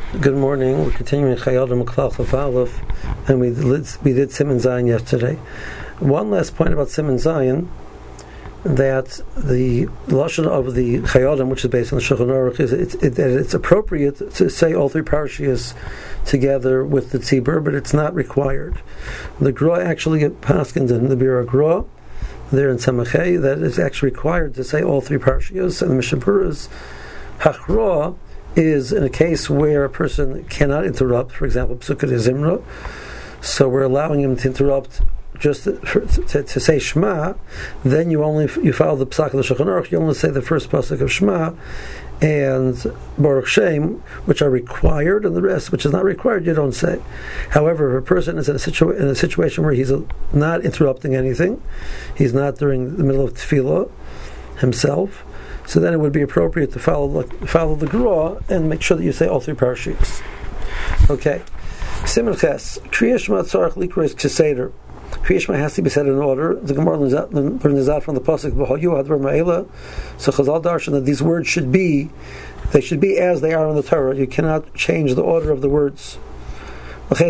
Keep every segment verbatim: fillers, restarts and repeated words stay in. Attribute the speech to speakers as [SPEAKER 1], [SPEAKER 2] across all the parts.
[SPEAKER 1] Good morning. We're continuing Chayodim Klal Chaf Aleph, and we did, we did Siman Zayin yesterday. One last point about Siman Zayin, that the lashon of the Chayodim, which is based on the Shulchan Aruch, is it, it, that it's appropriate to say all three parshiyos together with the tzibur, but it's not required. The Gra actually paskins in the Bira Gra there in Samachay that it's actually required to say all three parshiyos, and the Mishaburas Hachra is in a case where a person cannot interrupt, for example, Psukkah Zimra, so we're allowing him to interrupt just to, to, to say Shema. Then you only you follow the Psak of the Shulchan Aruch, you only say the first pasuk of Shema and Baruch Shem, which are required, and the rest, which is not required, you don't say. However, if a person is in a, situa- in a situation where he's not interrupting anything, he's not during the middle of Tefillah himself, so then it would be appropriate to follow the, follow the Gra and make sure that you say all three parshiyos. Okay. Siman Ches. Kriya Shema Tzarech Likros Keseder. Kriya Shema has to be said in order. The Gemara learns out from the pasuk B'Hayu Hadvar Ma'ela. So Chazal darshan that these words should be, they should be as they are in the Torah. You cannot change the order of the words. If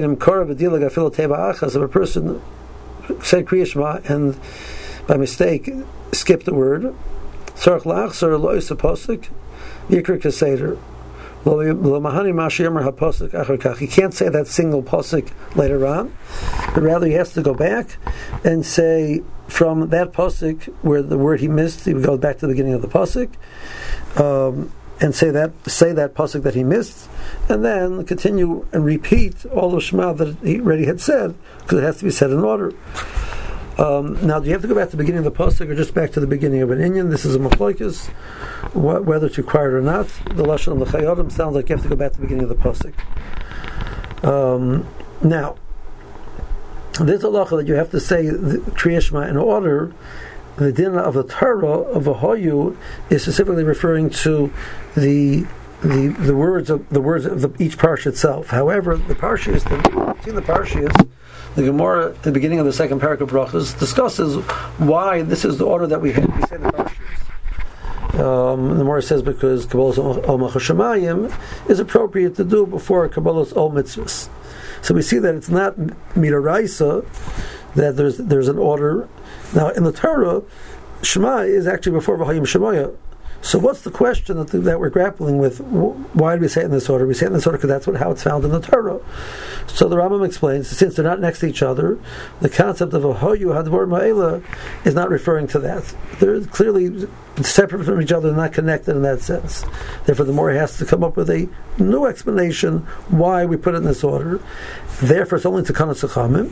[SPEAKER 1] a person said Kriya Shema and by mistake skipped the word, Tzarech lachzor lo yisa pasuk yikra keseder lo mahani mashiyamar hapasuk achar kach. He can't say that single pasuk later on, but rather he has to go back and say from that pasuk where the word he missed, he would go back to the beginning of the pasuk um, and say that say that pasuk that he missed, and then continue and repeat all the Shema that he already had said, because it has to be said in order. Um, now, do you have to go back to the beginning of the pasuk or just back to the beginning of an inyan? This is a machlokes, wh- whether it's required or not. The lashon of the Chayodim sounds like you have to go back to the beginning of the pasuk. Um, now, there's a halacha that you have to say the Kriya Shema in order. The din of the Torah of a hoyu is specifically referring to the the the words of the words of the, each parsha itself. However, the parsha is the between the parshas. The Gemara at the beginning of the second parak of Brachos discusses why this is the order that we, we say the parashas. Um, the Gemara says because Kabbalas Ol Machashamayim is appropriate to do before Kabbalas Ol Mitzvahs. So we see that it's not Midaraisa, that there's there's an order. Now in the Torah, Shema is actually before V'hayim Shemaya. So what's the question that, that we're grappling with? Why do we say it in this order? We say it in this order because that's what, how it's found in the Torah. So the Rambam explains, since they're not next to each other, the concept of a hoyu hadvar ma'ela is not referring to that. They're clearly separate from each other, not connected in that sense. Therefore, the Morah has to come up with a new explanation why we put it in this order. Therefore, it's only to Kanas Chachamim.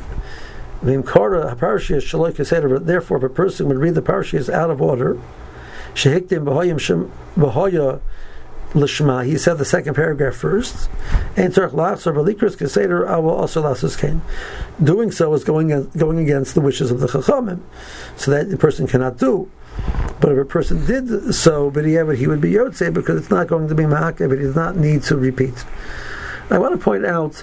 [SPEAKER 1] Therefore, if a person would read the parashas out of order, Shehiktim b'hoyim shem b'hoya l'shma. He said the second paragraph first. And tzarech lachzor v'likros keseder awol also lasus kain. Doing so is going going against the wishes of the chachamim, so that the person cannot do. But if a person did so, but he he would be yotzei because it's not going to be ma'akev, but he does not need to repeat. I want to point out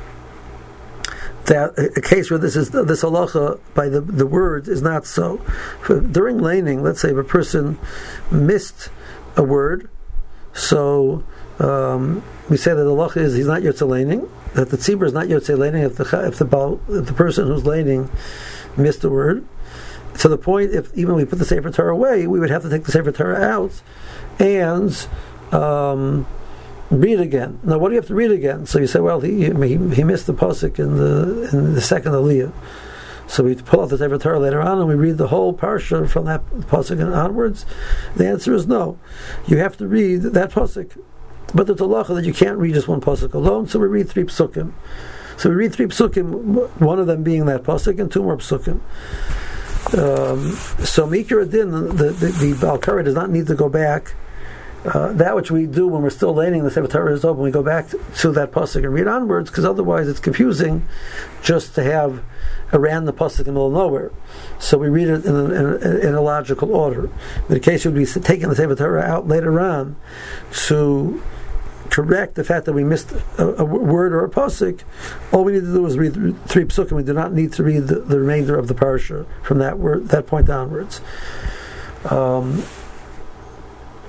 [SPEAKER 1] that a case where this is this halacha by the, the words is not so. For, during laning, let's say if a person missed a word, so um, we say that the halacha is he's not yotze laning, that the tzibur is not yotze laning if the if the if the person who's laning missed a word. To the point, if even we put the Sefer Torah away, we would have to take the Sefer Torah out and um, read again. Now, what do you have to read again? So you say, well, he he, he missed the pasuk in the in the second aliyah. So we pull out the Sefer Torah later on and we read the whole parsha from that pasuk and onwards. The answer is no. You have to read that pasuk. But there's a halacha that you can't read just one pasuk alone, so we read three psukim. So we read three psukim, one of them being that pasuk and two more psukim. Um, so Mikra Adin, the, the, the Baal Kara does not need to go back. Uh, that which we do when we're still laning the Sefer Torah is open, we go back to, to that pasuk and read onwards, because otherwise it's confusing just to have a random pasuk in the middle of nowhere. So we read it in a, in a, in a logical order. In the case, you'd be taking the Sefer Torah out later on to correct the fact that we missed a, a word or a pasuk. All we need to do is read three psukim. We do not need to read the, the remainder of the parsha from that word, that point onwards. Um,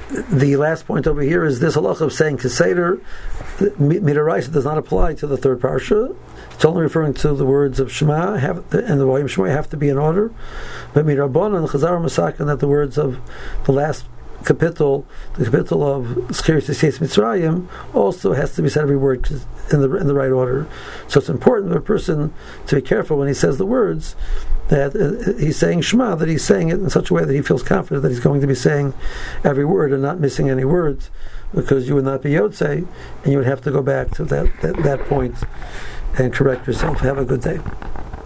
[SPEAKER 1] the last point over here is this halacha of saying Keseder, Midaraisa does not apply to the third parsha. It's only referring to the words of Shema, have, and the Vayim Shema have to be in order. But Mirabban and Chazar Masakin, that the words of the last capital, the capital of Zchiras Yetzias Mitzrayim, also has to be said every word in the in the right order. So it's important for a person to be careful when he says the words, that uh, he's saying Shema, that he's saying it in such a way that he feels confident that he's going to be saying every word and not missing any words, because you would not be Yotzei, and you would have to go back to that, that, that point and correct yourself. Have a good day.